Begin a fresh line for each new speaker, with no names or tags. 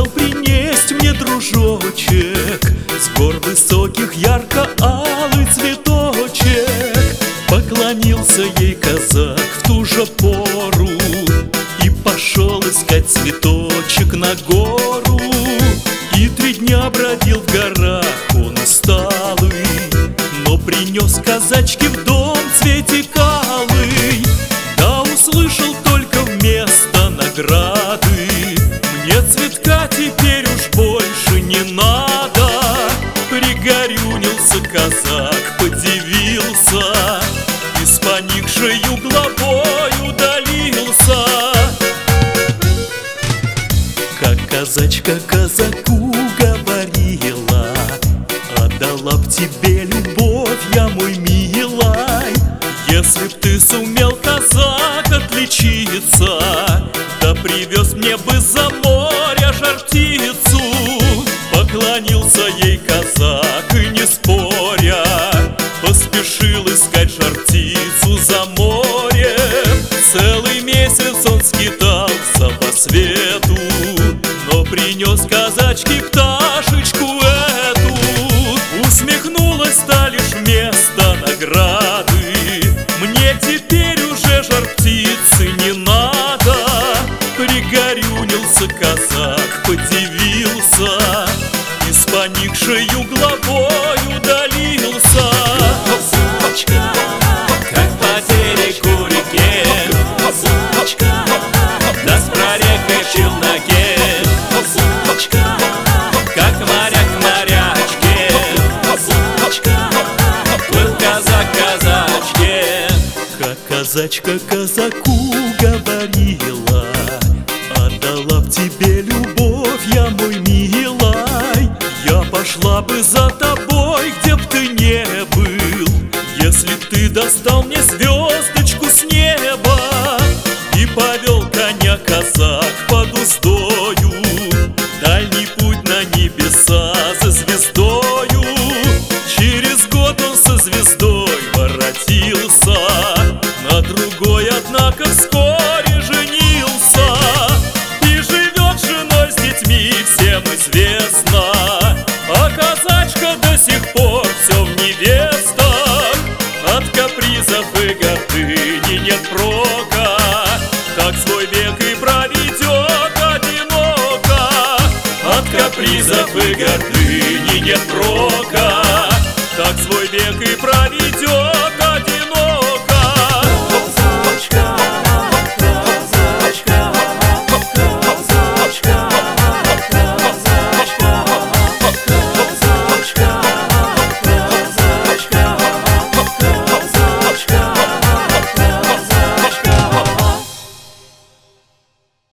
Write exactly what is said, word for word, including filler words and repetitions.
принесть мне, дружочек, с гор высоких ярко-алый цветочек. Поклонился ей казак в ту же пору и пошел искать цветочек на гору. И три дня бродил в горах он усталый, но принес казачке в дом цветик алый. Да услышал только вместо награды: мне цветка теперь уж больше не надо. Пригорюнился казак, подивился и с поникшею головой удалился. Как казачка казаку говорила: отдала б тебе любовь я, мой милой, если б ты сумел, казак, отличиться, да привез мне бы за моря жар-птицу. Поклонился ей казак и, не споря, поспешил искать жар-птицу за морем. Целый месяц он скитался по свету, но принес казачке пташечку эту. Усмехнулась та лишь вместо награды: мне теперь уже жар-птицы не надо. Пригорюнился казак, подивился и с поникшею головой удалился.
Казачка, как по берегу реке, казачка, да с прорехой в челноке, казачка, как моряк в морячке, казачка, плыл казак казачке.
Как казачка казаку говорила: отдала б тебе любовь я, мой милой, я пошла бы за тобой, где б ты не был, если б ты достал мне звездочку с неба. И повел коня казак под уздою, дальний путь на небеса за звездою. Через год он со звездой воротился, на другой, однако, вскоре женился. И живет с женой, с детьми, всем известно, а казачка до сих пор все в невестах. От капризов и гордыни нет прока, так свой век и проведет одиноко. От капризов и гордыни нет прока, так свой век и проведет